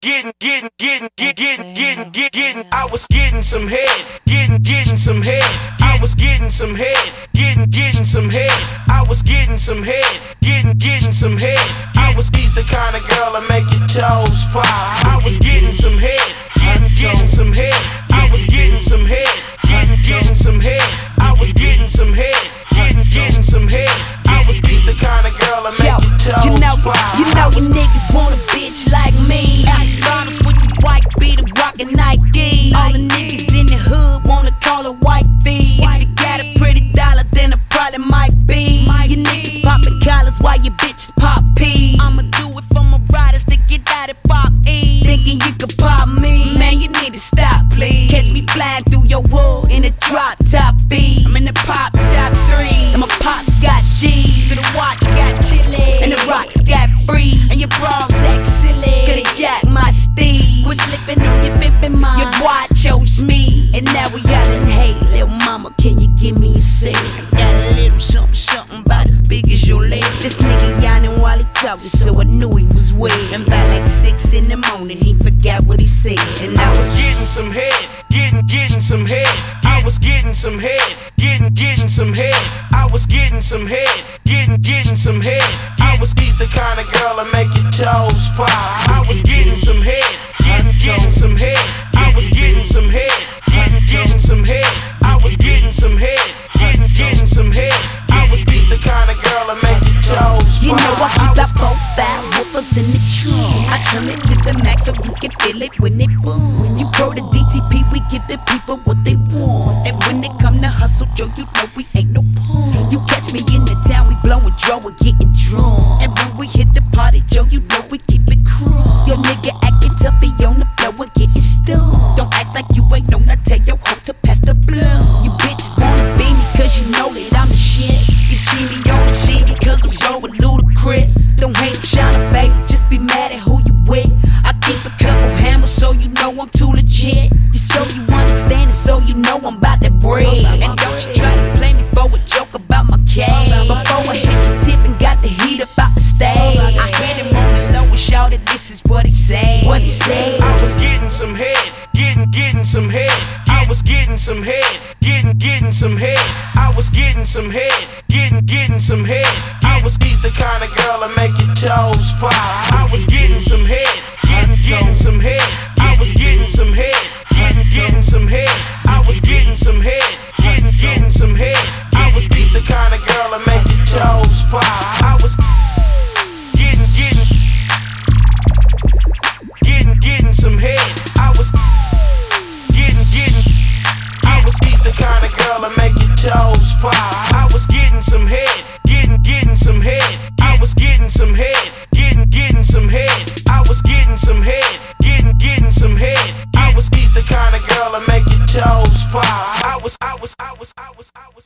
I was getting some head, getting some head. I was getting some head, getting some head. I was getting some head, getting some head. I was the kind of girl that make your toes pop. I was getting some head, getting some head. I was getting some head, getting some head. I was getting some head, getting some head. I was the kind of girl that make your toes pop. You know you niggas want a bitch like me. Bottles with the white beater, rockin' Nike. All the niggas in the hood wanna call her white B. If you got a pretty dollar, then it probably might be. You niggas poppin' collars while your bitches pop P. I'ma do it for my riders to get out of pop E. Thinking you could pop me, man, you need to stop, please. Catch me flying through your wood in a drop top V. I'm in the pop top 3, and my pops got G's. So the watch got chili, and the rocks got free. And your bras act silly, coulda jacked my steez. Quit slipping on your pimpin' mine, your boy chose me. And now we yellin', hey, little mama, can you give me a cent? I got a little something about as big as your leg. This nigga yawning while he talkin', so I knew he was weird. And by like 6 in the morning, he forgot what he said. And I was getting some head, getting some head. I was getting some head, getting some head. I was getting some head, getting some head. I was the kind of girl that make your toes pop. I was getting some head, getting some head. I was getting some head, getting some head. I was getting some head, getting some head. I was the kind of girl that make your toes pop. You know I keep that 4-5 whoopers in the trunk. I turn it to the max so you can feel it when it boom. When you grow the DTP, we give the people what they want. And when it come to hustle, Joe, you know we ain't no punk. You catch me in the town, we blowin' Joe, we're getting drunk. And when we hit the party, Joe, you know we keep it crunk. Your nigga acting tough, he on the floor and getting stung. Don't act like you ain't known, I tell your hoe to pass the blunt. You bitches wanna be me cause you know that I'm the shit. You see me on the TV cause I'm growing ludicrous. Don't hate, shine, baby, just be mad at who you with. I keep a couple hammers so you know I'm too legit. Just so you understand it, so you know I'm about that bread. And don't you try to play me for a joke about my cash. Before I hit the tip and got the heat up out the stage, I had him on the low and shouted, this is what he said. What he said. I was getting some head, getting some head. I was getting some head, getting some head. I was getting some head, getting some head. I was the kind of girl that make your toes pop. I was getting some head, getting some head. I was getting some head, getting some head. I was getting some head, getting some head. I was the kind of girl that make your toes pop. I was getting some head. I was the kind of girl that make your toes pop. I was getting some head, getting some head. I was getting some head, getting some head. I was getting some head, getting some head. I was the kind of girl that make your toes pop. I was